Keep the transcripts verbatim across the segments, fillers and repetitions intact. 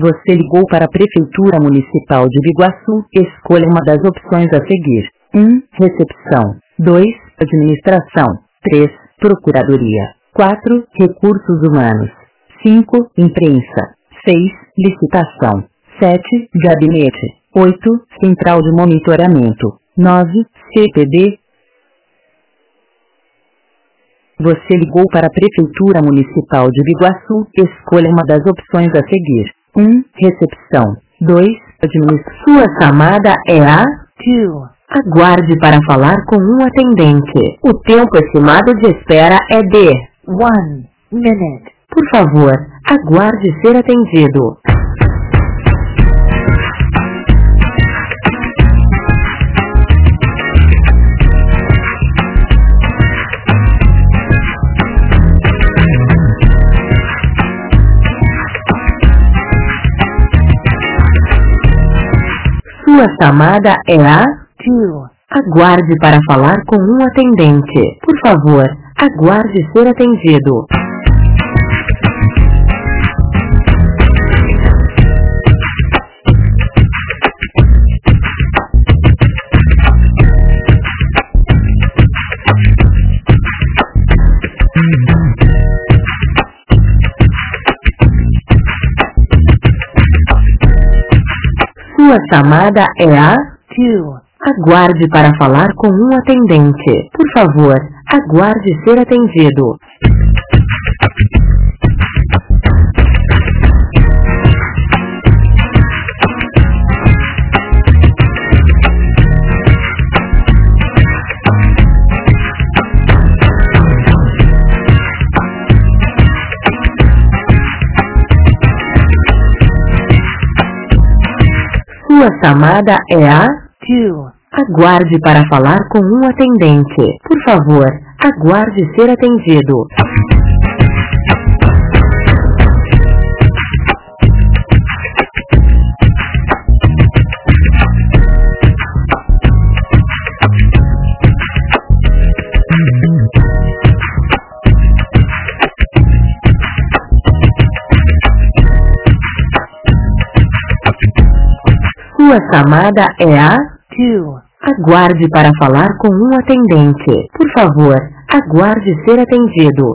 Você ligou para a Prefeitura Municipal de Biguaçu. Escolha uma das opções a seguir. um. Recepção. dois. Administração. três. Procuradoria. quatro. Recursos humanos. cinco. Imprensa. seis. Licitação. sete. Gabinete. oito. Central de monitoramento. nove. C P D. Você ligou para a Prefeitura Municipal de Biguaçu. Escolha uma das opções a seguir. um. Recepção. dois. Administração. Sua chamada é a dois. Aguarde para falar com um atendente. O tempo estimado de espera é de one minute. Por favor, aguarde ser atendido. Sua chamada é a dois. Aguarde para falar com um atendente. Por favor, aguarde ser atendido. Sua chamada é a dois. Aguarde para falar com um atendente. Por favor, aguarde ser atendido. Sua chamada é a dois. Aguarde para falar com um atendente. Por favor, aguarde ser atendido. Sua chamada é a dois. Aguarde para falar com um atendente. Por favor, aguarde ser atendido.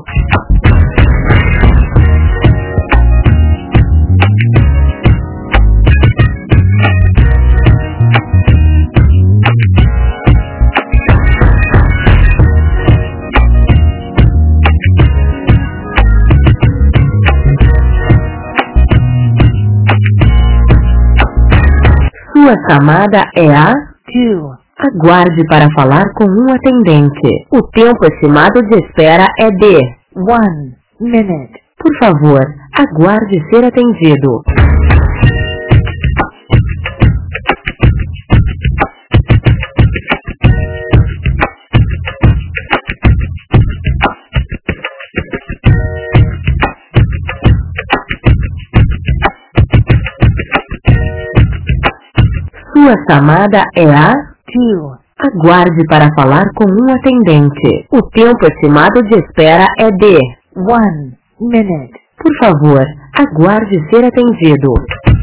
Sua chamada é a dois. Aguarde para falar com um atendente. O tempo estimado de espera é de one minute. Por favor, aguarde ser atendido. Sua chamada é a dois. Aguarde para falar com um atendente. O tempo estimado de espera é de one minute. Por favor, aguarde ser atendido.